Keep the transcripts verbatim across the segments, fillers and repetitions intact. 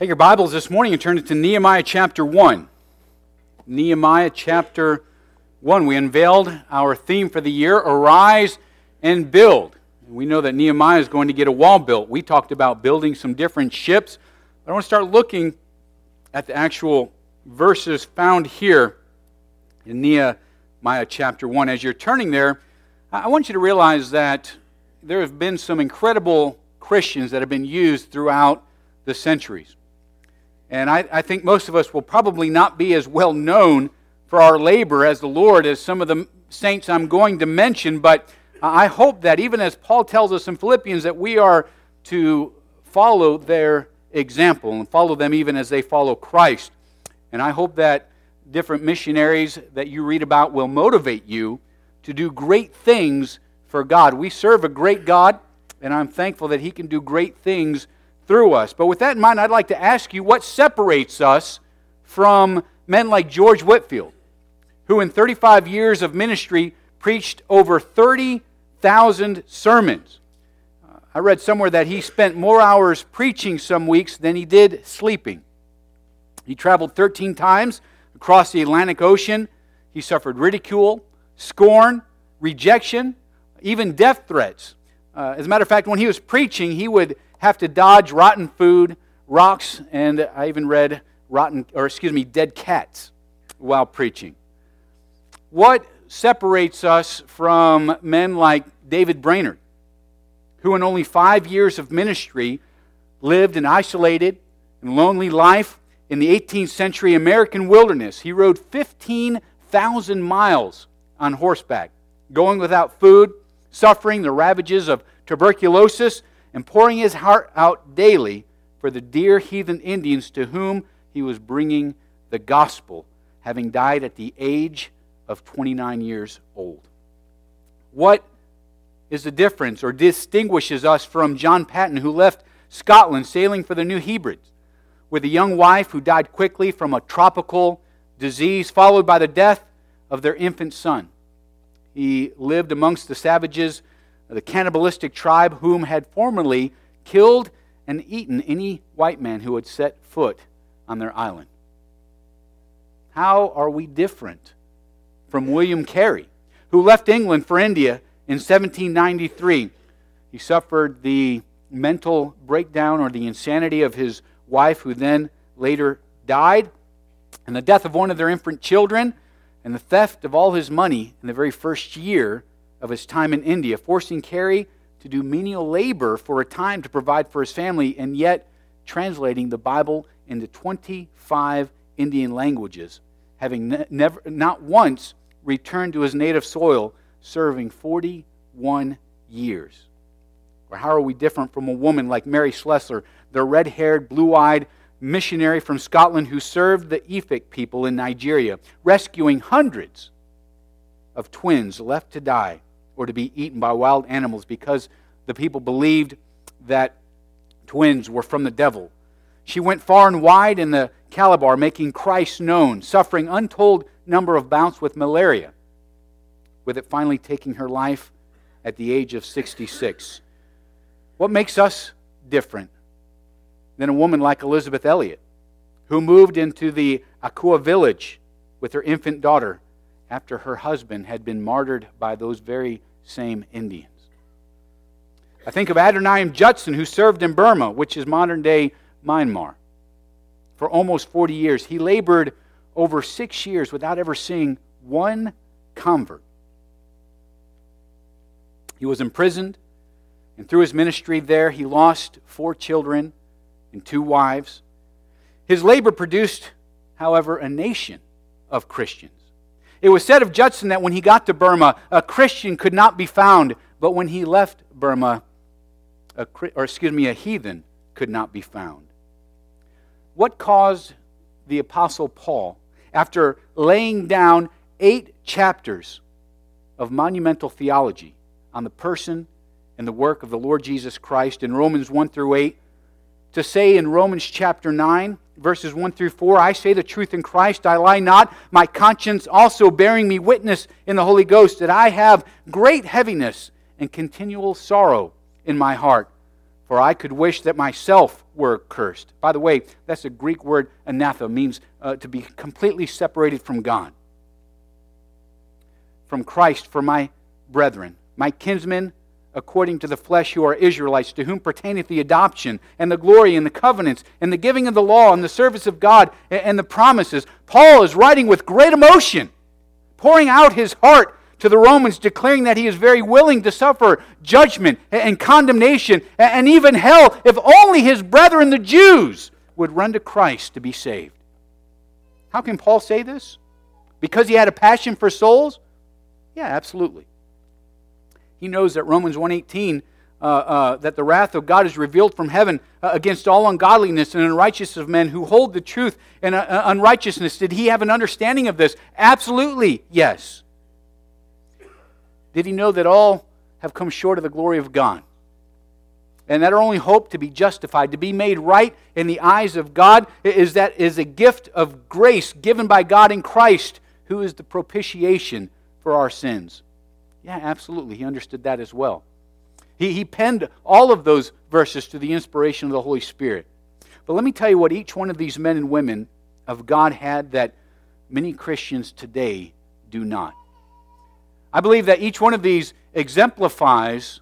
Take your Bibles this morning and turn it to Nehemiah chapter one. Nehemiah chapter one. We unveiled our theme for the year, Arise and Build. We know that Nehemiah is going to get a wall built. We talked about building some different ships. But I want to start looking at the actual verses found here in Nehemiah chapter one. As you're turning there, I want you to realize that there have been some incredible Christians that have been used throughout the centuries. And I, I think most of us will probably not be as well known for our labor as the Lord as some of the saints I'm going to mention, but I hope that even as Paul tells us in Philippians that we are to follow their example and follow them even as they follow Christ. And I hope that different missionaries that you read about will motivate you to do great things for God. We serve a great God, and I'm thankful that He can do great things through us. But with that in mind, I'd like to ask you what separates us from men like George Whitefield, who in thirty-five years of ministry preached over thirty thousand sermons. Uh, I read somewhere that he spent more hours preaching some weeks than he did sleeping. He traveled thirteen times across the Atlantic Ocean. He suffered ridicule, scorn, rejection, even death threats. Uh, as a matter of fact, when he was preaching, he would have to dodge rotten food, rocks, and I even read rotten, or excuse me, dead cats while preaching. What separates us from men like David Brainerd, who in only five years of ministry lived an isolated and lonely life in the eighteenth century American wilderness? He rode fifteen thousand miles on horseback, going without food, suffering the ravages of tuberculosis, and pouring his heart out daily for the dear heathen Indians to whom he was bringing the gospel, having died at the age of twenty-nine years old. What is the difference or distinguishes us from John Paton, who left Scotland sailing for the New Hebrides with a young wife who died quickly from a tropical disease, followed by the death of their infant son? He lived amongst the savages, the cannibalistic tribe whom had formerly killed and eaten any white man who had set foot on their island. How are we different from William Carey, who left England for India in seventeen ninety-three? He suffered the mental breakdown or the insanity of his wife, who then later died, and the death of one of their infant children, and the theft of all his money in the very first year of his time in India, forcing Carey to do menial labor for a time to provide for his family, and yet translating the Bible into twenty-five Indian languages, having ne- never, not once returned to his native soil, serving forty-one years. Or how are we different from a woman like Mary Slessor, the red-haired, blue-eyed missionary from Scotland who served the Efik people in Nigeria, rescuing hundreds of twins left to die or to be eaten by wild animals because the people believed that twins were from the devil. She went far and wide in the Calabar, making Christ known, suffering untold number of bouts with malaria, with it finally taking her life at the age of sixty-six. What makes us different than a woman like Elizabeth Elliot, who moved into the Akua village with her infant daughter after her husband had been martyred by those very same Indians? I think of Adoniram Judson, who served in Burma, which is modern-day Myanmar, for almost forty years. He labored over six years without ever seeing one convert. He was imprisoned, and through his ministry there, he lost four children and two wives. His labor produced, however, a nation of Christians. It was said of Judson that when he got to Burma, a Christian could not be found, but when he left Burma, a, or excuse me, a heathen could not be found. What caused the Apostle Paul, after laying down eight chapters of monumental theology on the person and the work of the Lord Jesus Christ in Romans one through eight, to say in Romans chapter nine, verses one through four, I say the truth in Christ, I lie not, my conscience also bearing me witness in the Holy Ghost, that I have great heaviness and continual sorrow in my heart. For for I could wish that myself were cursed. By the way, that's a Greek word, anathema, means uh, to be completely separated from God. From Christ for my brethren, my kinsmen, according to the flesh, who are Israelites, to whom pertaineth the adoption, and the glory, and the covenants, and the giving of the law, and the service of God, and the promises. Paul is writing with great emotion, pouring out his heart to the Romans, declaring that he is very willing to suffer judgment and condemnation, and even hell, if only his brethren, the Jews, would run to Christ to be saved. How can Paul say this? Because he had a passion for souls? Yeah, absolutely. He knows that Romans one eighteen, uh, uh, that the wrath of God is revealed from heaven uh, against all ungodliness and unrighteousness of men who hold the truth in uh, unrighteousness. Did he have an understanding of this? Absolutely, yes. Did he know that all have come short of the glory of God? And that our only hope to be justified, to be made right in the eyes of God, is that is a gift of grace given by God in Christ, who is the propitiation for our sins. Yeah, absolutely. He understood that as well. He, he penned all of those verses to the inspiration of the Holy Spirit. But let me tell you what each one of these men and women of God had that many Christians today do not. I believe that each one of these exemplifies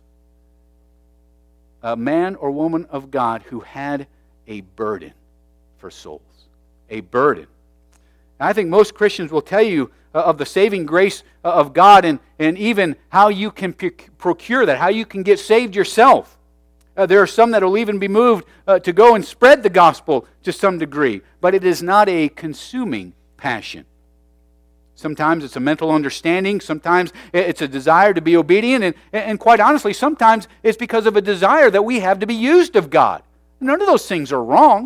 a man or woman of God who had a burden for souls. A burden. And I think most Christians will tell you of the saving grace of God, and, and even how you can procure that, how you can get saved yourself. Uh, there are some that will even be moved uh, to go and spread the gospel to some degree, but it is not a consuming passion. Sometimes it's a mental understanding, sometimes it's a desire to be obedient, and, and quite honestly, sometimes it's because of a desire that we have to be used of God. None of those things are wrong.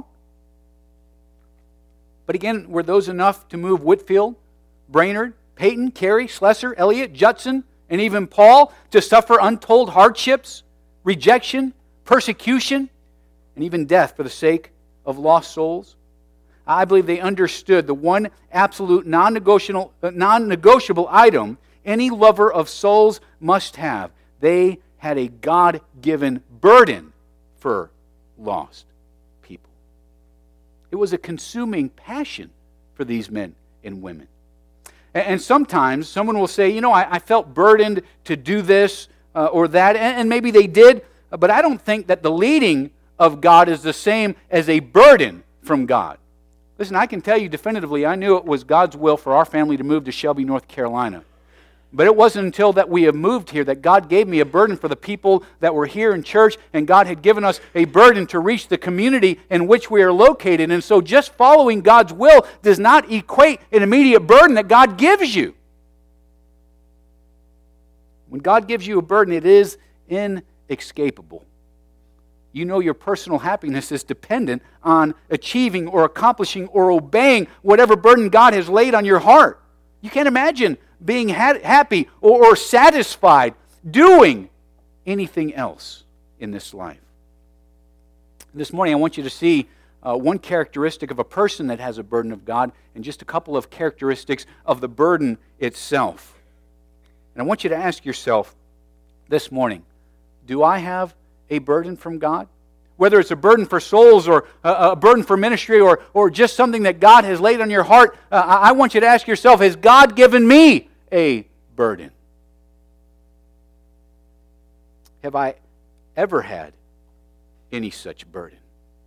But again, were those enough to move Whitefield, Brainerd, Peyton, Carey, Slessor, Elliot, Judson, and even Paul to suffer untold hardships, rejection, persecution, and even death for the sake of lost souls? I believe they understood the one absolute non-negotiable, non-negotiable item any lover of souls must have. They had a God-given burden for lost people. It was a consuming passion for these men and women. And sometimes someone will say, you know, I, I felt burdened to do this uh, or that, and, and maybe they did, but I don't think that the leading of God is the same as a burden from God. Listen, I can tell you definitively, I knew it was God's will for our family to move to Shelby, North Carolina. But it wasn't until that we have moved here that God gave me a burden for the people that were here in church, and God had given us a burden to reach the community in which we are located. And so just following God's will does not equate an immediate burden that God gives you. When God gives you a burden, it is inescapable. You know your personal happiness is dependent on achieving or accomplishing or obeying whatever burden God has laid on your heart. You can't imagine being ha- happy or, or satisfied doing anything else in this life. This morning I want you to see uh, one characteristic of a person that has a burden of God and just a couple of characteristics of the burden itself. And I want you to ask yourself this morning, do I have a burden from God? Whether it's a burden for souls or a, a burden for ministry or, or just something that God has laid on your heart, uh, I want you to ask yourself, has God given me a burden? Have I ever had any such burden?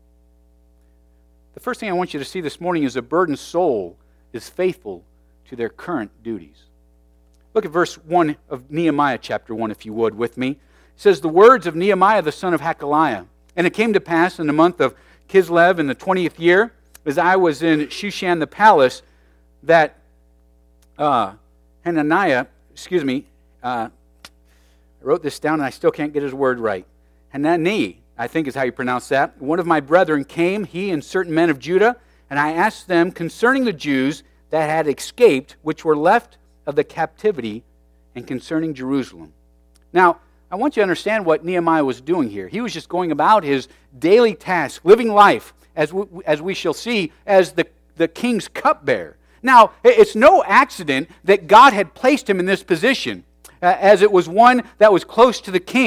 The first thing I want you to see this morning is a burdened soul is faithful to their current duties. Look at verse one of Nehemiah chapter one, if you would, with me. It says, the words of Nehemiah the son of Hakaliah. And it came to pass in the month of Kislev in the twentieth year, as I was in Shushan the palace, that uh, Hananiah, excuse me, uh, I wrote this down and I still can't get his word right. Hanani, I think is how you pronounce that. One of my brethren came, he and certain men of Judah, and I asked them concerning the Jews that had escaped, which were left of the captivity, and concerning Jerusalem. Now, I want you to understand what Nehemiah was doing here. He was just going about his daily task, living life, as we, as we shall see, as the, the king's cupbearer. Now, it's no accident that God had placed him in this position, uh, as it was one that was close to the king.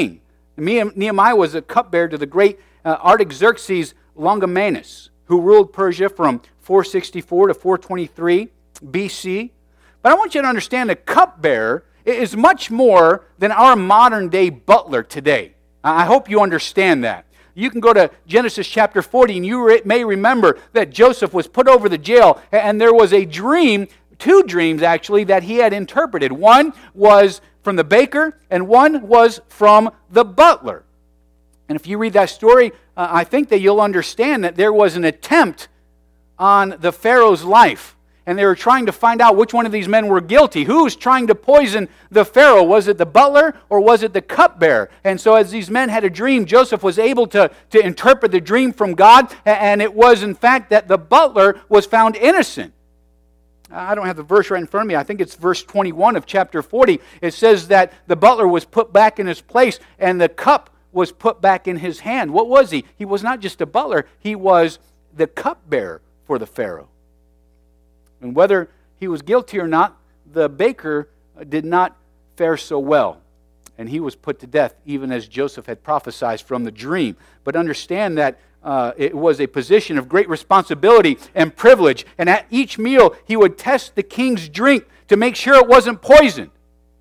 Nehemiah was a cupbearer to the great uh, Artaxerxes Longomanus, who ruled Persia from four sixty-four to four twenty-three B C. But I want you to understand that cupbearer is much more than our modern-day butler today. I hope you understand that. You can go to Genesis chapter forty, and you re- may remember that Joseph was put over the jail, and there was a dream, two dreams actually, that he had interpreted. One was from the baker, and one was from the butler. And if you read that story, uh, I think that you'll understand that there was an attempt on the Pharaoh's life. And they were trying to find out which one of these men were guilty. Who was trying to poison the Pharaoh? Was it the butler or was it the cupbearer? And so as these men had a dream, Joseph was able to, to interpret the dream from God. And it was in fact that the butler was found innocent. I don't have the verse right in front of me. I think it's verse twenty-one of chapter forty. It says that the butler was put back in his place and the cup was put back in his hand. What was he? He was not just a butler. He was the cupbearer for the Pharaoh. And whether he was guilty or not, the baker did not fare so well. And he was put to death, even as Joseph had prophesied from the dream. But understand that uh, it was a position of great responsibility and privilege. And at each meal, he would test the king's drink to make sure it wasn't poisoned.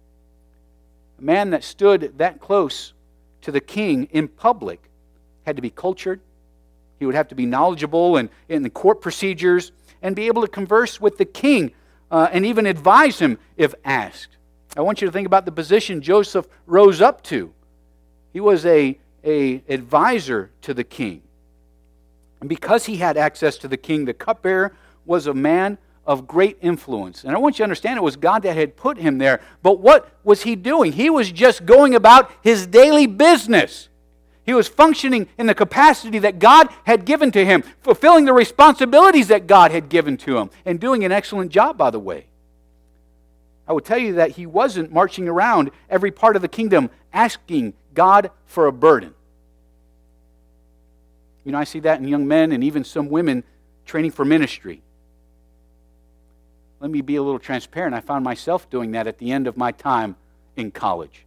A man that stood that close to the king in public had to be cultured. He would have to be knowledgeable in, in the court procedures, and be able to converse with the king uh, and even advise him if asked. I want you to think about the position Joseph rose up to. He was a, a advisor to the king. And because he had access to the king, the cupbearer was a man of great influence. And I want you to understand it was God that had put him there. But what was he doing? He was just going about his daily business. He was functioning in the capacity that God had given to him, fulfilling the responsibilities that God had given to him, and doing an excellent job, by the way. I would tell you that he wasn't marching around every part of the kingdom asking God for a burden. You know, I see that in young men and even some women training for ministry. Let me be a little transparent. I found myself doing that at the end of my time in college.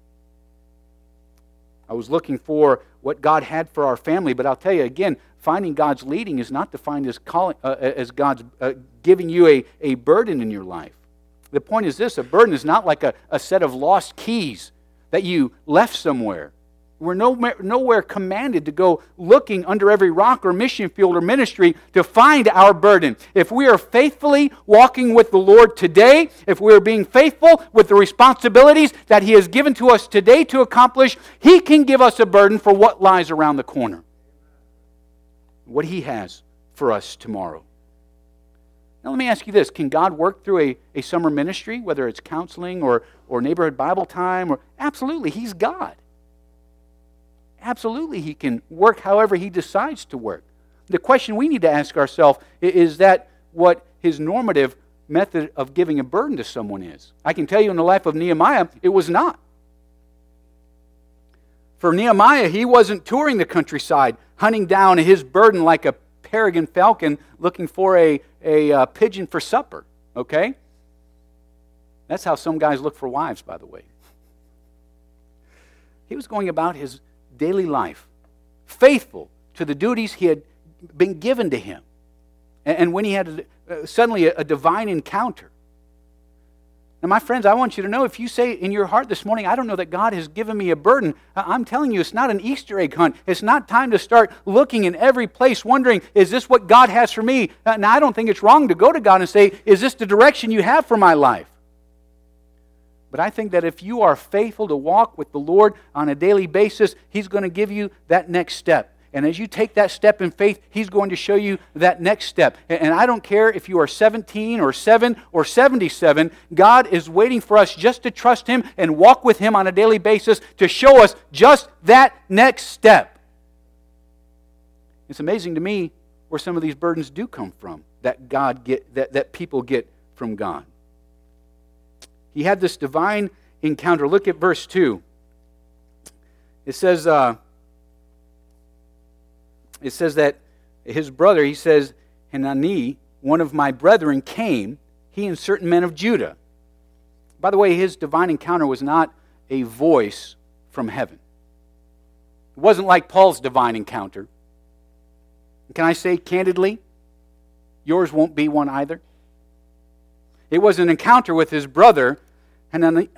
I was looking for what God had for our family, but I'll tell you again, finding God's leading is not defined as, calling, uh, as God's uh, giving you a, a burden in your life. The point is this, a burden is not like a, a set of lost keys that you left somewhere. We're nowhere, nowhere commanded to go looking under every rock or mission field or ministry to find our burden. If we are faithfully walking with the Lord today, if we are being faithful with the responsibilities that He has given to us today to accomplish, He can give us a burden for what lies around the corner. What He has for us tomorrow. Now let me ask you this, can God work through a, a summer ministry, whether it's counseling or, or neighborhood Bible time? Or absolutely, He's God. Absolutely, He can work however He decides to work. The question we need to ask ourselves is that what His normative method of giving a burden to someone is. I can tell you in the life of Nehemiah, it was not. For Nehemiah, he wasn't touring the countryside, hunting down his burden like a peregrine falcon looking for a, a, a pigeon for supper, okay? That's how some guys look for wives, by the way. He was going about his daily life, faithful to the duties he had been given to him. And when he had a, uh, suddenly a, a divine encounter. Now, my friends, I want you to know, if you say in your heart this morning, I don't know that God has given me a burden, I'm telling you, it's not an Easter egg hunt. It's not time to start looking in every place, wondering, is this what God has for me? Now, I don't think it's wrong to go to God and say, is this the direction you have for my life? But I think that if you are faithful to walk with the Lord on a daily basis, He's going to give you that next step. And as you take that step in faith, He's going to show you that next step. And I don't care if you are seventeen or seven or seventy-seven, God is waiting for us just to trust Him and walk with Him on a daily basis to show us just that next step. It's amazing to me where some of these burdens do come from that God get that, that people get from God. He had this divine encounter. Look at verse two. It says, uh, it says that his brother, he says, Hanani, one of my brethren, came, he and certain men of Judah. By the way, his divine encounter was not a voice from heaven. It wasn't like Paul's divine encounter. Can I say candidly, yours won't be one either? It was an encounter with his brother, Hanani.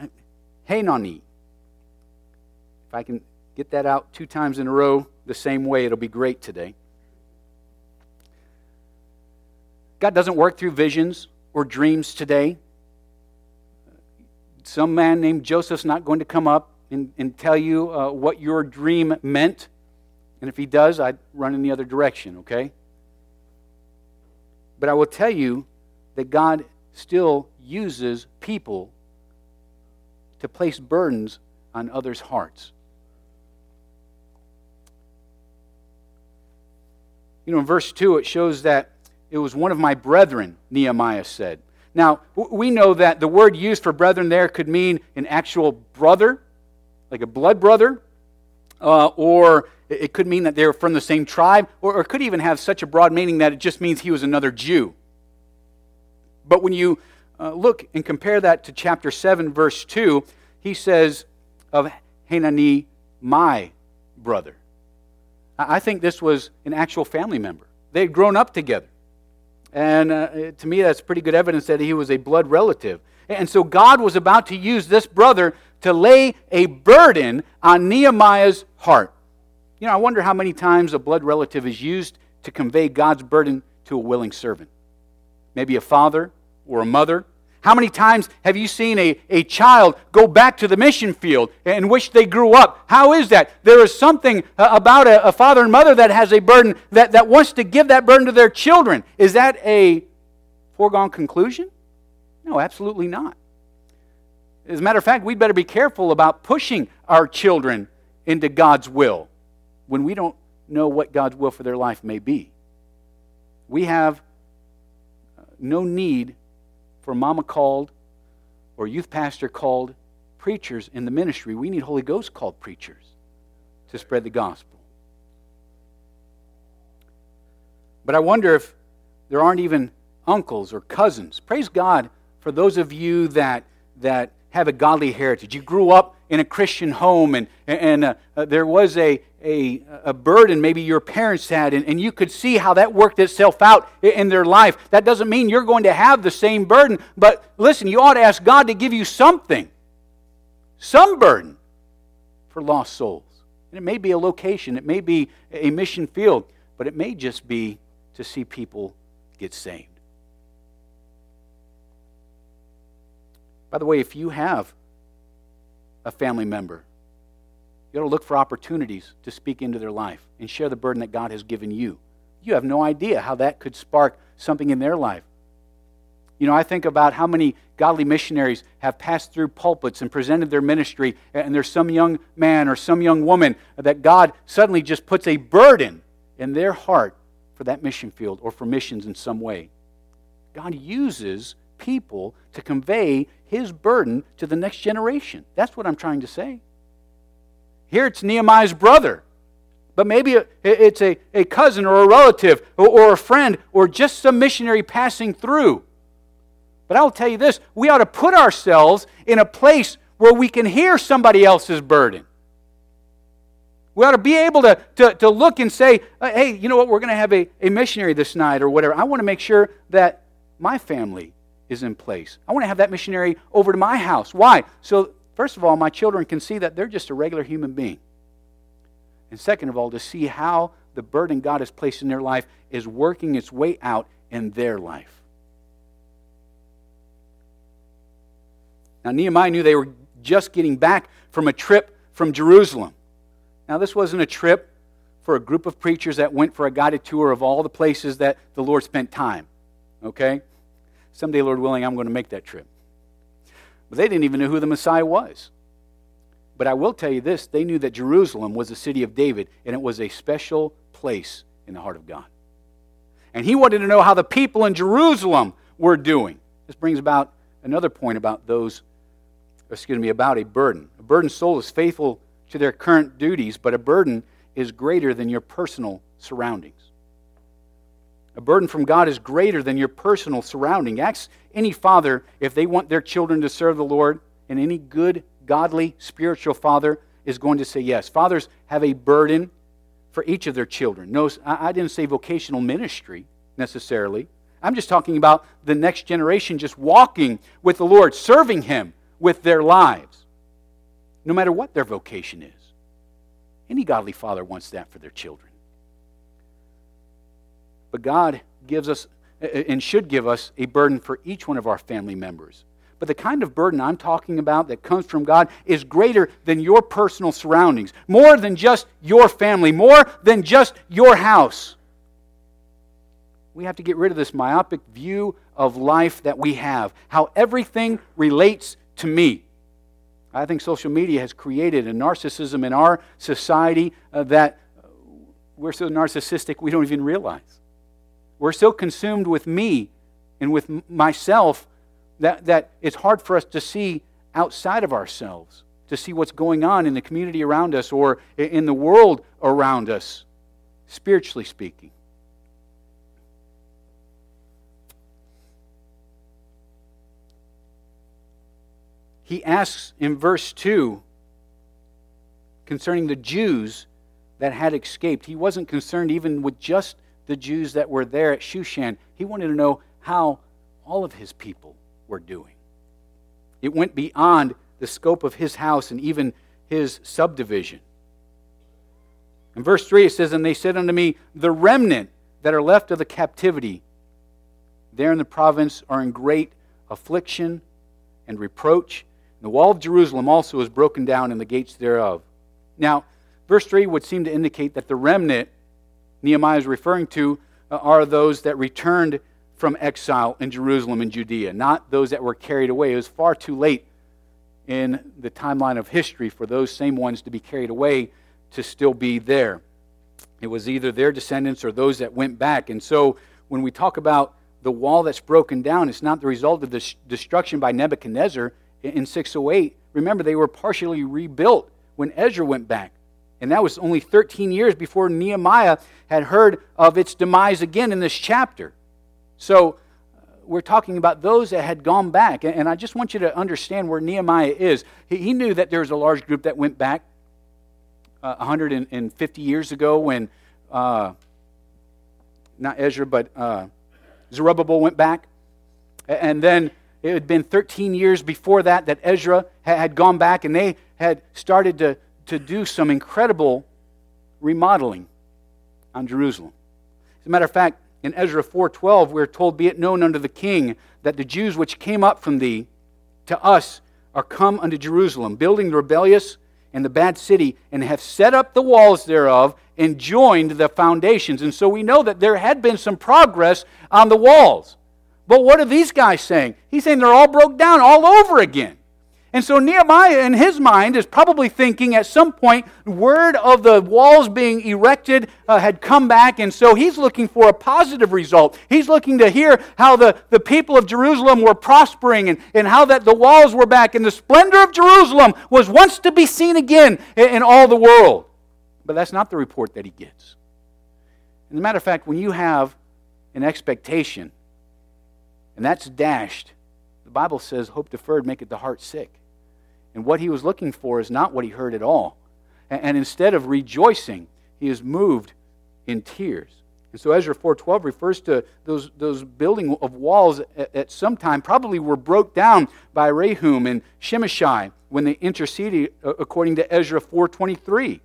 If I can get that out two times in a row the same way, it'll be great today. God doesn't work through visions or dreams today. Some man named Joseph's not going to come up and, and tell you uh, what your dream meant. And if he does, I'd run in the other direction, okay? But I will tell you that God still uses people to place burdens on others' hearts. You know, in verse two, it shows that it was one of my brethren, Nehemiah said. Now, we know that the word used for brethren there could mean an actual brother, like a blood brother, uh, or it could mean that they were from the same tribe, or, or it could even have such a broad meaning that it just means he was another Jew. But when you uh, look and compare that to chapter seven, verse two, he says of Hanani, my brother. I think this was an actual family member. They had grown up together. And uh, to me, that's pretty good evidence that he was a blood relative. And so God was about to use this brother to lay a burden on Nehemiah's heart. You know, I wonder how many times a blood relative is used to convey God's burden to a willing servant. Maybe a father or a mother. How many times have you seen a, a child go back to the mission field and wish they grew up? How is that? There is something about a, a father and mother that has a burden that, that wants to give that burden to their children. Is that a foregone conclusion? No, absolutely not. As a matter of fact, we'd better be careful about pushing our children into God's will when we don't know what God's will for their life may be. We have no need for mama called or youth pastor called preachers in the ministry. We need Holy Ghost called preachers to spread the gospel. But I wonder if there aren't even uncles or cousins. Praise God for those of you that that have a godly heritage. You grew up in a Christian home, and and uh, uh, there was a, a a burden maybe your parents had, and, and you could see how that worked itself out in their life. That doesn't mean you're going to have the same burden, but listen, you ought to ask God to give you something, some burden for lost souls. And it may be a location, it may be a mission field, but it may just be to see people get saved. By the way, if you have a family member, you ought to look for opportunities to speak into their life and share the burden that God has given you. You have no idea how that could spark something in their life. You know, I think about how many godly missionaries have passed through pulpits and presented their ministry, and there's some young man or some young woman that God suddenly just puts a burden in their heart for that mission field or for missions in some way. God uses people to convey His burden to the next generation. That's what I'm trying to say. Here it's Nehemiah's brother, but maybe it's a, a cousin or a relative or, or a friend or just some missionary passing through. But I'll tell you this, we ought to put ourselves in a place where we can hear somebody else's burden. We ought to be able to, to, to look and say, hey, you know what, we're going to have a, a missionary this night or whatever. I want to make sure that my family is in place. I want to have that missionary over to my house. Why? So, first of all, my children can see that they're just a regular human being. And second of all, to see how the burden God has placed in their life is working its way out in their life. Now, Nehemiah knew they were just getting back from a trip from Jerusalem. Now, this wasn't a trip for a group of preachers that went for a guided tour of all the places that the Lord spent time. Okay? Someday, Lord willing, I'm going to make that trip. But they didn't even know who the Messiah was. But I will tell you this, they knew that Jerusalem was the city of David, and it was a special place in the heart of God. And he wanted to know how the people in Jerusalem were doing. This brings about another point about those, excuse me, about a burden. A burdened soul is faithful to their current duties, but a burden is greater than your personal surroundings. A burden from God is greater than your personal surrounding. Ask any father if they want their children to serve the Lord, and any good, godly, spiritual father, is going to say yes. Fathers have a burden for each of their children. No, I didn't say vocational ministry necessarily. I'm just talking about the next generation just walking with the Lord, serving Him with their lives, no matter what their vocation is. Any godly father wants that for their children. But God gives us, and should give us, a burden for each one of our family members. But the kind of burden I'm talking about that comes from God is greater than your personal surroundings, more than just your family, more than just your house. We have to get rid of this myopic view of life that we have, how everything relates to me. I think social media has created a narcissism in our society uh, that we're so narcissistic we don't even realize. We're so consumed with me and with m- myself that, that it's hard for us to see outside of ourselves, to see what's going on in the community around us or in the world around us, spiritually speaking. He asks in verse two concerning the Jews that had escaped. He wasn't concerned even with just the Jews that were there at Shushan. He wanted to know how all of his people were doing. It went beyond the scope of his house and even his subdivision. In verse three it says, "And they said unto me, the remnant that are left of the captivity there in the province are in great affliction and reproach. And the wall of Jerusalem also is broken down and the gates thereof." Now, verse three would seem to indicate that the remnant Nehemiah is referring to uh, are those that returned from exile in Jerusalem and Judea, not those that were carried away. It was far too late in the timeline of history for those same ones to be carried away to still be there. It was either their descendants or those that went back. And so when we talk about the wall that's broken down, it's not the result of the destruction by Nebuchadnezzar in six oh eight. Remember, they were partially rebuilt when Ezra went back. And that was only thirteen years before Nehemiah had heard of its demise again in this chapter. So uh, we're talking about those that had gone back. And, and I just want you to understand where Nehemiah is. He, he knew that there was a large group that went back uh, one hundred fifty years ago when, uh, not Ezra, but uh, Zerubbabel went back. And then it had been thirteen years before that that Ezra had gone back, and they had started to, to do some incredible remodeling on Jerusalem. As a matter of fact, in Ezra four twelve, we're told, "Be it known unto the king that the Jews which came up from thee to us are come unto Jerusalem, building the rebellious and the bad city, and have set up the walls thereof, and joined the foundations." And so we know that there had been some progress on the walls. But what are these guys saying? He's saying they're all broke down all over again. And so Nehemiah, in his mind, is probably thinking at some point, word of the walls being erected uh, had come back, and so he's looking for a positive result. He's looking to hear how the, the people of Jerusalem were prospering and, and how that the walls were back, and the splendor of Jerusalem was once to be seen again in, in all the world. But that's not the report that he gets. As a matter of fact, when you have an expectation, and that's dashed, the Bible says, "Hope deferred maketh the heart sick." And what he was looking for is not what he heard at all. And, and instead of rejoicing, he is moved in tears. And so Ezra four twelve refers to those, those building of walls at, at some time probably were broke down by Rehum and Shimshai when they interceded according to Ezra four twenty-three.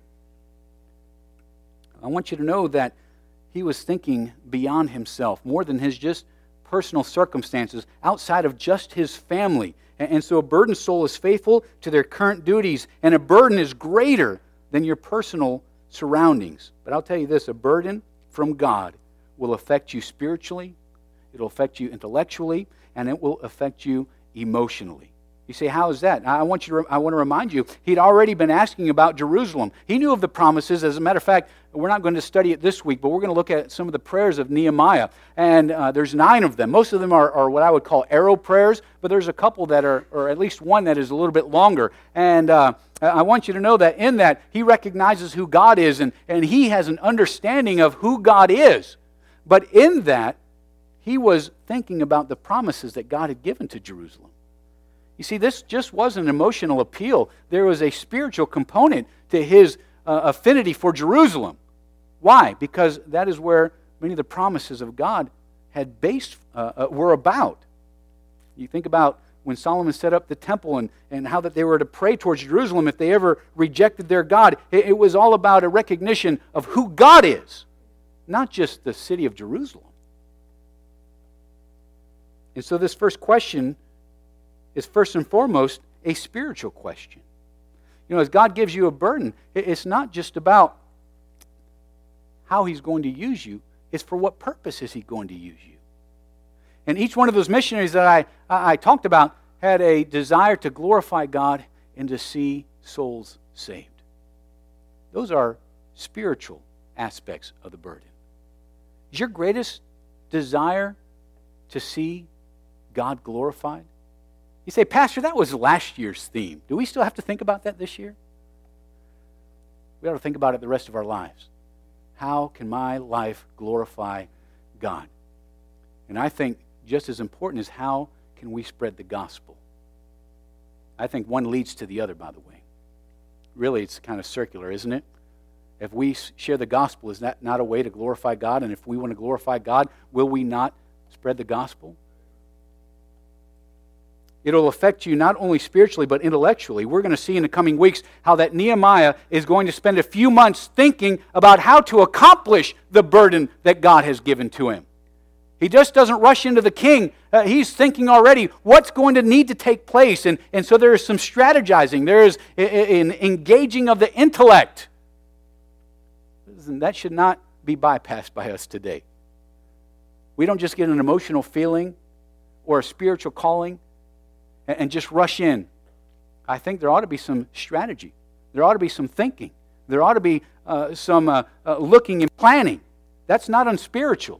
I want you to know that he was thinking beyond himself, more than his just personal circumstances, outside of just his family. And so a burdened soul is faithful to their current duties, and a burden is greater than your personal surroundings. But I'll tell you this, a burden from God will affect you spiritually, it'll affect you intellectually, and it will affect you emotionally. You say, how is that? I want you to, I want to remind you, he'd already been asking about Jerusalem. He knew of the promises. As a matter of fact, we're not going to study it this week, but we're going to look at some of the prayers of Nehemiah. And uh, there's nine of them. Most of them are, are what I would call arrow prayers, but there's a couple that are, or at least one that is a little bit longer. And uh, I want you to know that in that, he recognizes who God is, and, and he has an understanding of who God is. But in that, he was thinking about the promises that God had given to Jerusalem. You see, this just wasn't an emotional appeal. There was a spiritual component to his uh, affinity for Jerusalem. Why? Because that is where many of the promises of God had based, uh, uh, were about. You think about when Solomon set up the temple and, and how that they were to pray towards Jerusalem if they ever rejected their God. It, it was all about a recognition of who God is, not just the city of Jerusalem. And so this first question is first and foremost a spiritual question. You know, as God gives you a burden, it's not just about how He's going to use you, it's for what purpose is He going to use you. And each one of those missionaries that I, I talked about had a desire to glorify God and to see souls saved. Those are spiritual aspects of the burden. Is your greatest desire to see God glorified? You say, Pastor, that was last year's theme. Do we still have to think about that this year? We ought to think about it the rest of our lives. How can my life glorify God? And I think just as important is how can we spread the gospel. I think one leads to the other, by the way. Really, it's kind of circular, isn't it? If we share the gospel, is that not a way to glorify God? And if we want to glorify God, will we not spread the gospel? It'll affect you not only spiritually, but intellectually. We're going to see in the coming weeks how that Nehemiah is going to spend a few months thinking about how to accomplish the burden that God has given to him. He just doesn't rush into the king. Uh, he's thinking already what's going to need to take place. And, and so there is some strategizing. There is an engaging of the intellect. That should not be bypassed by us today. We don't just get an emotional feeling or a spiritual calling and, and just rush in. I think there ought to be some strategy. There ought to be some thinking. There ought to be uh, some uh, uh, looking and planning. That's not unspiritual.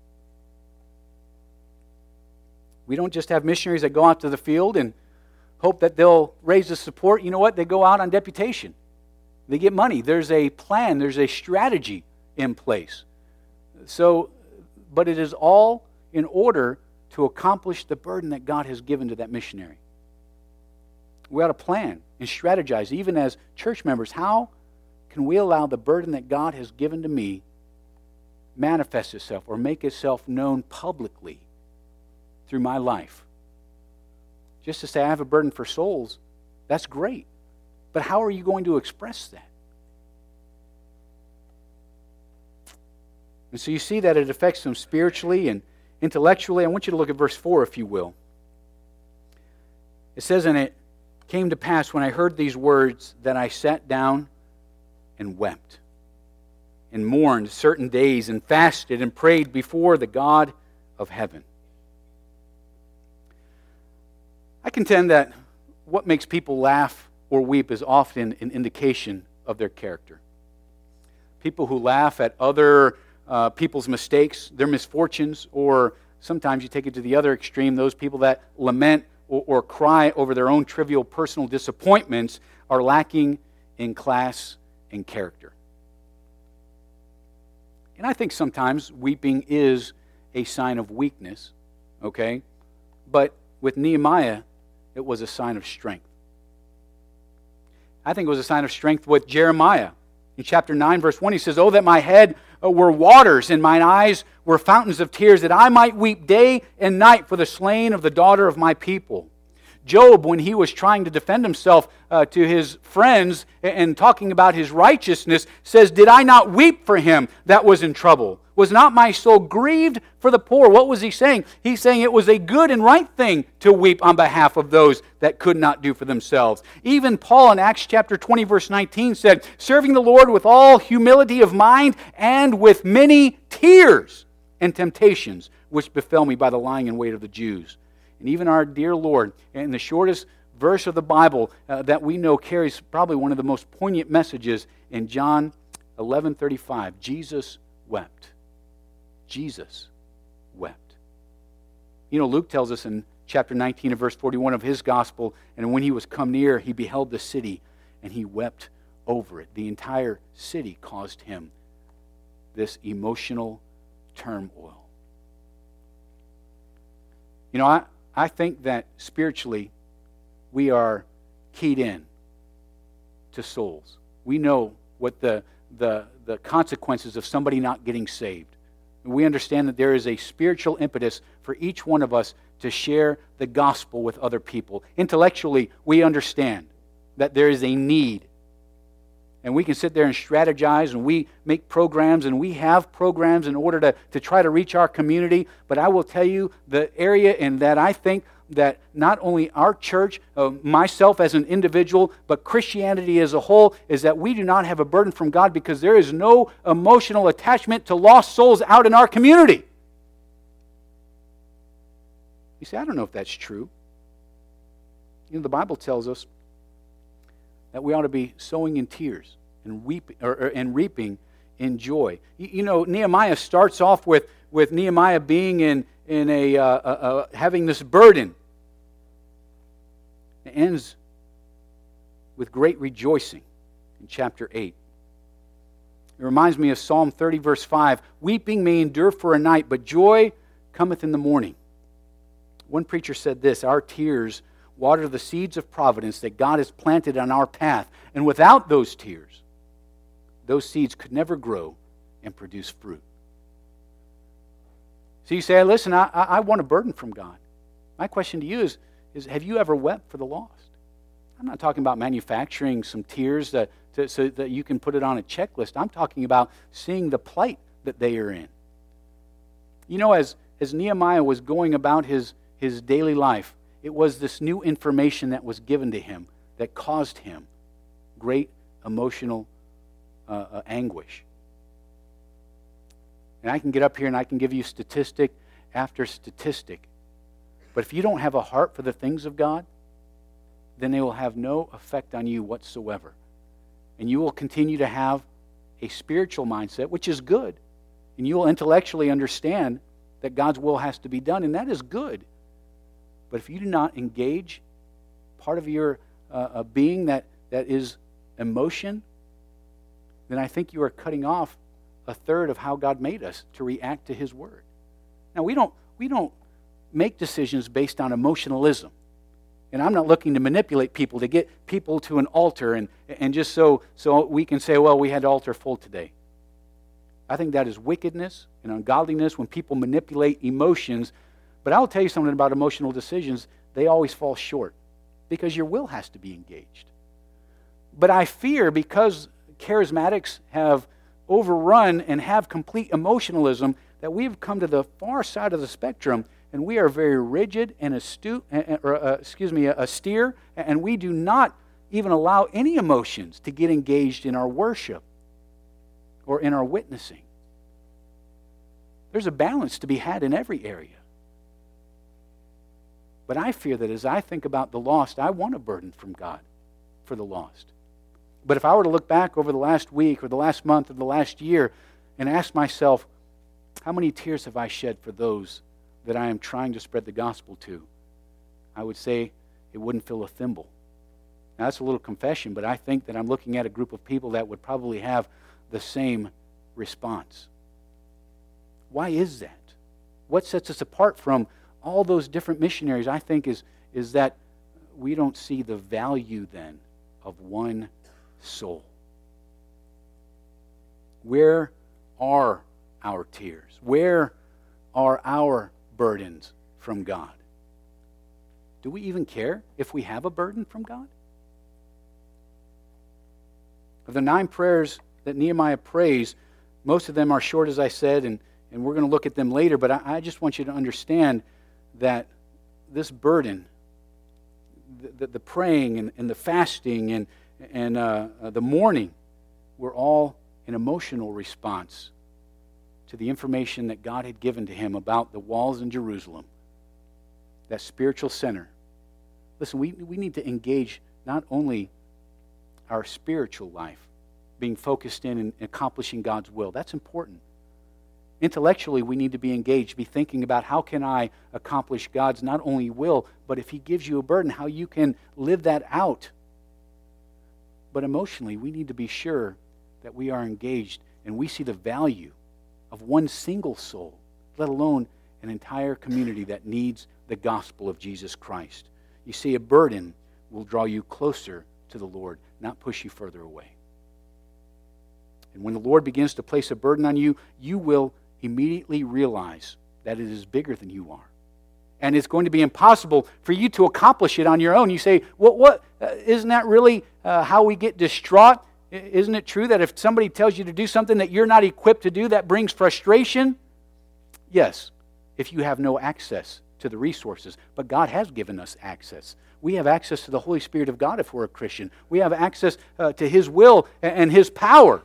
We don't just have missionaries that go out to the field and hope that they'll raise the support. You know what? They go out on deputation. They get money. There's a plan. There's a strategy in place. So, but it is all in order to accomplish the burden that God has given to that missionary. We ought to plan and strategize, even as church members. How can we allow the burden that God has given to me manifest itself or make itself known publicly through my life? Just to say I have a burden for souls, that's great. But how are you going to express that? And so you see that it affects them spiritually and intellectually. I want you to look at verse four, if you will. It says, "And it came to pass when I heard these words that I sat down and wept and mourned certain days and fasted and prayed before the God of heaven." I contend that what makes people laugh or weep is often an indication of their character. People who laugh at other uh, people's mistakes, their misfortunes, or sometimes you take it to the other extreme, those people that lament or, or cry over their own trivial personal disappointments are lacking in class and character. And I think sometimes weeping is a sign of weakness, okay? But with Nehemiah, it was a sign of strength. I think it was a sign of strength with Jeremiah. In chapter nine, verse one, he says, "Oh, that my head were waters and mine eyes were fountains of tears, that I might weep day and night for the slain of the daughter of my people." Job, when he was trying to defend himself uh, to his friends and talking about his righteousness, says, "Did I not weep for him that was in trouble? Was not my soul grieved for the poor?" What was he saying? He's saying it was a good and right thing to weep on behalf of those that could not do for themselves. Even Paul in Acts chapter twenty, verse nineteen said, "Serving the Lord with all humility of mind and with many tears and temptations, which befell me by the lying in wait of the Jews." And even our dear Lord, in the shortest verse of the Bible uh, that we know, carries probably one of the most poignant messages in John eleven thirty-five. Jesus wept. Jesus wept. You know, Luke tells us in chapter nineteen and verse forty-one of his gospel, "And when he was come near, he beheld the city, and he wept over it." The entire city caused him this emotional turmoil. You know, I, I think that spiritually, we are keyed in to souls. We know what the, the, the consequences of somebody not getting saved. And we understand that there is a spiritual impetus for each one of us to share the gospel with other people. Intellectually, we understand that there is a need. And we can sit there and strategize, and we make programs, and we have programs in order to, to try to reach our community. But I will tell you, the area in that I think that not only our church, uh, myself as an individual, but Christianity as a whole, is that we do not have a burden from God because there is no emotional attachment to lost souls out in our community. You say, I don't know if that's true. You know, the Bible tells us that we ought to be sowing in tears and weeping or, or and reaping in joy. You, you know, Nehemiah starts off with, with Nehemiah being in in a, uh, a, a having this burden. It ends with great rejoicing in chapter eight. It reminds me of Psalm thirty, verse five. Weeping may endure for a night, but joy cometh in the morning. One preacher said this, our tears water the seeds of providence that God has planted on our path. And without those tears, those seeds could never grow and produce fruit. So you say, listen, I, I want a burden from God. My question to you is, is, have you ever wept for the lost? I'm not talking about manufacturing some tears that, to, so that you can put it on a checklist. I'm talking about seeing the plight that they are in. You know, as, as Nehemiah was going about his, his daily life, it was this new information that was given to him that caused him great emotional uh, uh, anguish. And I can get up here and I can give you statistic after statistic. But if you don't have a heart for the things of God, then they will have no effect on you whatsoever. And you will continue to have a spiritual mindset, which is good. And you will intellectually understand that God's will has to be done, and that is good. But if you do not engage part of your uh, being that, that is emotion, then I think you are cutting off a third of how God made us to react to His Word. Now, we don't, we don't make decisions based on emotionalism. And I'm not looking to manipulate people, to get people to an altar and, and just so, so we can say, well, we had the altar full today. I think that is wickedness and ungodliness when people manipulate emotions. But I'll tell you something about emotional decisions. They always fall short because your will has to be engaged. But I fear because charismatics have overrun and have complete emotionalism that we've come to the far side of the spectrum and we are very rigid and astute, or uh, excuse me, austere, and we do not even allow any emotions to get engaged in our worship or in our witnessing. There's a balance to be had in every area. But I fear that as I think about the lost, I want a burden from God for the lost. But if I were to look back over the last week or the last month or the last year and ask myself, how many tears have I shed for those that I am trying to spread the gospel to? I would say it wouldn't fill a thimble. Now, that's a little confession, but I think that I'm looking at a group of people that would probably have the same response. Why is that? What sets us apart from all those different missionaries, I think, is, is that we don't see the value then of one soul. Where are our tears? Where are our burdens from God? Do we even care if we have a burden from God? Of the nine prayers that Nehemiah prays, most of them are short, as I said, and, and we're going to look at them later, but I, I just want you to understand that this burden, the, the, the praying and, and the fasting and, and uh, uh, the mourning, were all an emotional response to the information that God had given to him about the walls in Jerusalem, that spiritual center. Listen, we, we need to engage not only our spiritual life, being focused in and accomplishing God's will. That's important. Intellectually, we need to be engaged, be thinking about how can I accomplish God's not only will, but if He gives you a burden, how you can live that out. But emotionally, we need to be sure that we are engaged and we see the value of one single soul, let alone an entire community that needs the gospel of Jesus Christ. You see, a burden will draw you closer to the Lord, not push you further away. And when the Lord begins to place a burden on you, you will immediately realize that it is bigger than you are. And it's going to be impossible for you to accomplish it on your own. You say, well, what, uh, isn't that really uh, how we get distraught? Isn't it true that if somebody tells you to do something that you're not equipped to do, that brings frustration? Yes, if you have no access to the resources. But God has given us access. We have access to the Holy Spirit of God if we're a Christian. We have access uh, to His will and His power.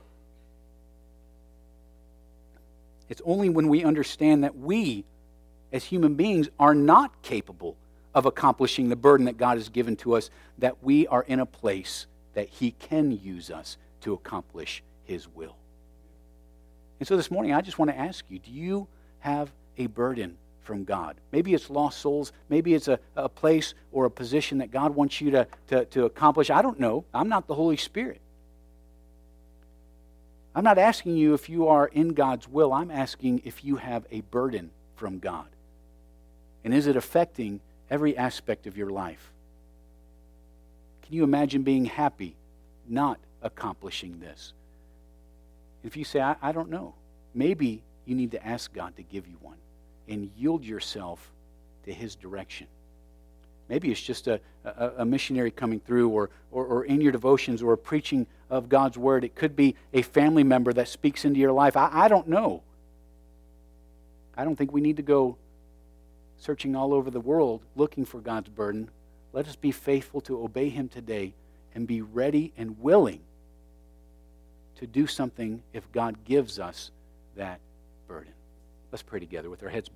It's only when we understand that we, as human beings, are not capable of accomplishing the burden that God has given to us, that we are in a place that He can use us to accomplish His will. And so this morning, I just want to ask you, do you have a burden from God? Maybe it's lost souls. Maybe it's a, a place or a position that God wants you to, to, to accomplish. I don't know. I'm not the Holy Spirit. I'm not asking you if you are in God's will. I'm asking if you have a burden from God. And is it affecting every aspect of your life? Can you imagine being happy not accomplishing this? If you say, I, I don't know, maybe you need to ask God to give you one and yield yourself to His direction. Maybe it's just a, a, a missionary coming through or, or, or in your devotions or a preaching of God's Word. It could be a family member that speaks into your life. I, I don't know. I don't think we need to go searching all over the world looking for God's burden. Let us be faithful to obey Him today and be ready and willing to do something if God gives us that burden. Let's pray together with our heads bowed.